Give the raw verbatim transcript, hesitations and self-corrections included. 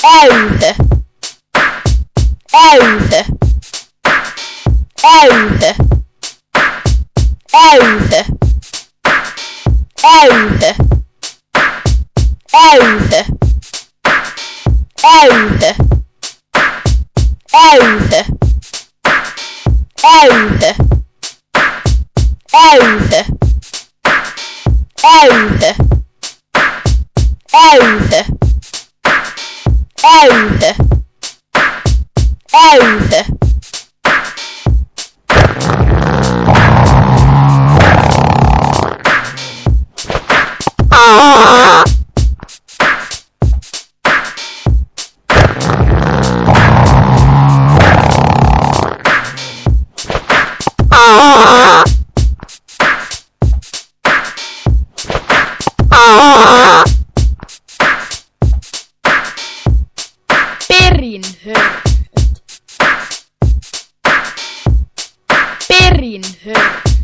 Äyhö. Äyhö. Äyhö. Äyhö. Äyhö. Äyhö. Äyhö. Äyhö. Äyhö. Äyhö. Äyhö. Äyhö. Äyhö. Äyhö. Perinhöröt. Perinhöröt.